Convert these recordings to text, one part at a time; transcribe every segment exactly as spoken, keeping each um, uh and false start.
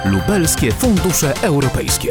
Lubelskie Fundusze Europejskie.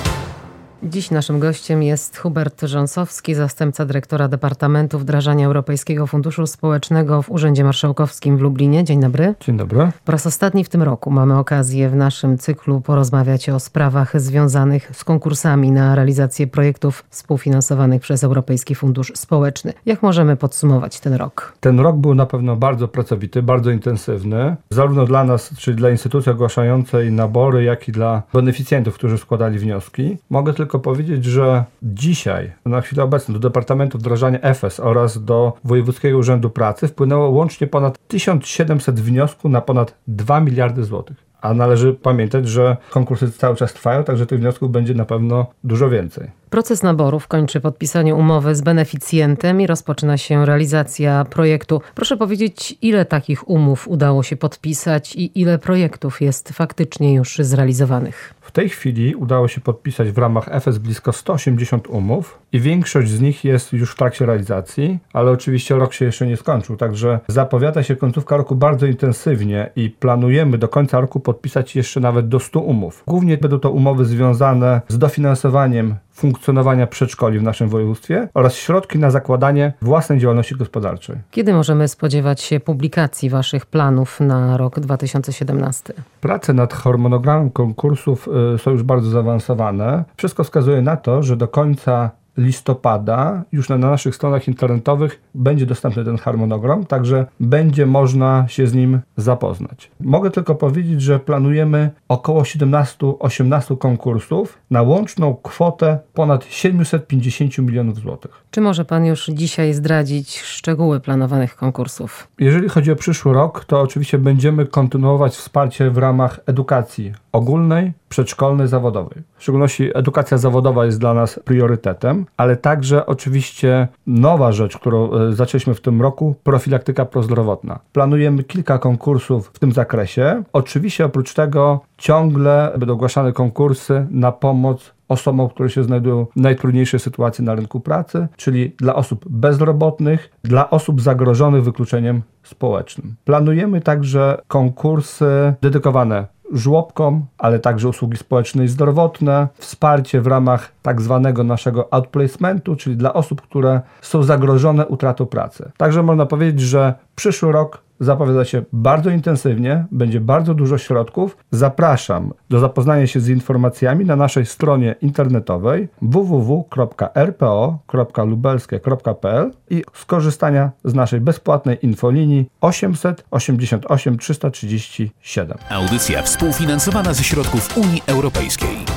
Dziś naszym gościem jest Hubert Rząsowski, zastępca dyrektora Departamentu Wdrażania Europejskiego Funduszu Społecznego w Urzędzie Marszałkowskim w Lublinie. Dzień dobry. Dzień dobry. Po raz ostatni w tym roku mamy okazję w naszym cyklu porozmawiać o sprawach związanych z konkursami na realizację projektów współfinansowanych przez Europejski Fundusz Społeczny. Jak możemy podsumować ten rok? Ten rok był na pewno bardzo pracowity, bardzo intensywny, zarówno dla nas, czyli dla instytucji ogłaszającej nabory, jak i dla beneficjentów, którzy składali wnioski. Mogę tylko powiedzieć, że dzisiaj, na chwilę obecną, do Departamentu Wdrażania E F E S oraz do Wojewódzkiego Urzędu Pracy wpłynęło łącznie ponad tysiąc siedemset wniosków na ponad dwa miliardy złotych. A należy pamiętać, że konkursy cały czas trwają, także tych wniosków będzie na pewno dużo więcej. Proces naborów kończy podpisanie umowy z beneficjentem i rozpoczyna się realizacja projektu. Proszę powiedzieć, ile takich umów udało się podpisać i ile projektów jest faktycznie już zrealizowanych? W tej chwili udało się podpisać w ramach E F E S blisko sto osiemdziesiąt umów i większość z nich jest już w trakcie realizacji, ale oczywiście rok się jeszcze nie skończył, także zapowiada się końcówka roku bardzo intensywnie i planujemy do końca roku podpisać jeszcze nawet do stu umów. Głównie będą to umowy związane z dofinansowaniem funkcjonowania przedszkoli w naszym województwie oraz środki na zakładanie własnej działalności gospodarczej. Kiedy możemy spodziewać się publikacji Waszych planów na rok dwa tysiące siedemnasty? Prace nad harmonogramem konkursów y, są już bardzo zaawansowane. Wszystko wskazuje na to, że do końca listopada już na, na naszych stronach internetowych będzie dostępny ten harmonogram, także będzie można się z nim zapoznać. Mogę tylko powiedzieć, że planujemy około siedemnaście osiemnaście konkursów na łączną kwotę ponad siedemset pięćdziesiąt milionów złotych. Czy może Pan już dzisiaj zdradzić szczegóły planowanych konkursów? Jeżeli chodzi o przyszły rok, to oczywiście będziemy kontynuować wsparcie w ramach edukacji ogólnej, przedszkolnej, zawodowej. W szczególności edukacja zawodowa jest dla nas priorytetem, ale także oczywiście nowa rzecz, którą zaczęliśmy w tym roku, profilaktyka prozdrowotna. Planujemy kilka konkursów w tym zakresie. Oczywiście oprócz tego ciągle będą ogłaszane konkursy na pomoc osobom, które się znajdują w najtrudniejszej sytuacji na rynku pracy, czyli dla osób bezrobotnych, dla osób zagrożonych wykluczeniem społecznym. Planujemy także konkursy dedykowane żłobkom, ale także usługi społeczne i zdrowotne, wsparcie w ramach tak zwanego naszego outplacementu, czyli dla osób, które są zagrożone utratą pracy. Także można powiedzieć, że przyszły rok zapowiada się bardzo intensywnie, będzie bardzo dużo środków. Zapraszam do zapoznania się z informacjami na naszej stronie internetowej w w w kropka r p o kropka lubelskie kropka p l i skorzystania z naszej bezpłatnej infolinii osiemset osiemdziesiąt osiem trzysta trzydzieści siedem. Audycja współfinansowana ze środków Unii Europejskiej.